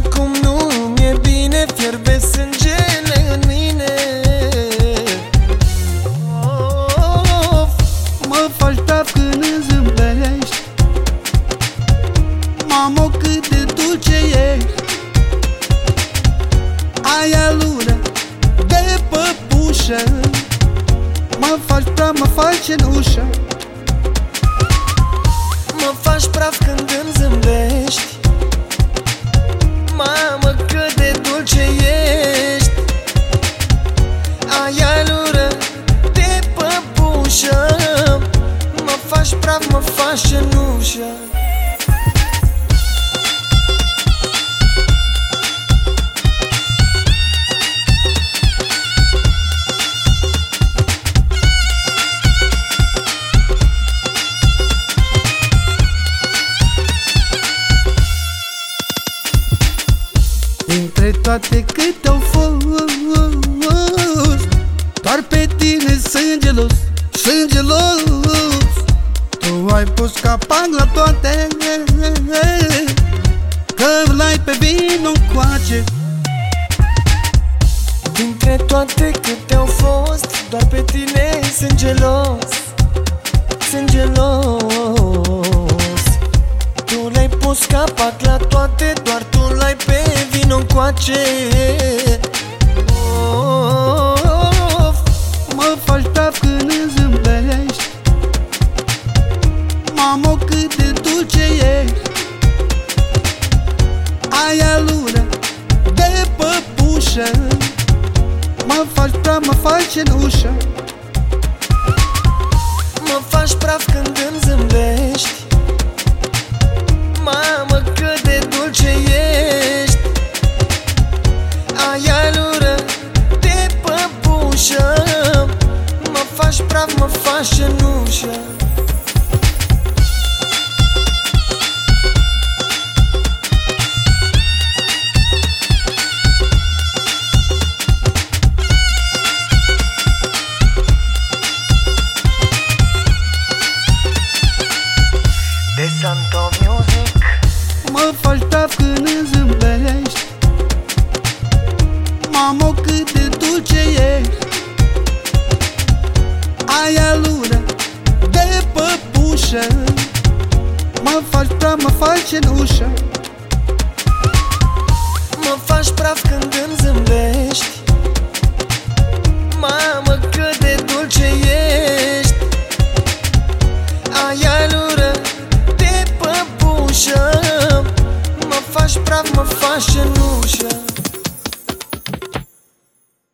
cum nu mi-e bine, fierbe sângele în mine. Mă faci praf când îmi zâmbești, mamă, cât de dulce ești. Ai alură de păpușă, mă faci praf, mă faci cenușă. Mă faci praf când îmi zâmbești, mamă, cât de dulce ești. Ai alură de păpușă, mă faci praf, mă faci cenușă. Dintre toate câte au fost, doar pe tine sângelos, sângelos. Tu ai pus capac la toate, că l-ai pe vino încoace. Dintre toate câte au fost, doar pe tine sângelos, sângelos. Tu le-ai pus capac la toate, doar tu l-ai pe vino încoace. Mă faci praf când îmi zâmbești, mamă, cât de dulce ești. Ai alură de păpușă, mă faci praf, mă faci cenușă. Mă faci praf când îmi zâmbești, mamă, cât de dulce ești. Ai alură de păpușă, mă faci praf, mă faci cenușă. De Santo Music. Mă faci praf când îmi zâmbești, mamă, cât de dulce ești. Ai alură de păpușă, mă faci praf, mă faci cenușă. Mă faci praf când îmi zâmbești, mamă,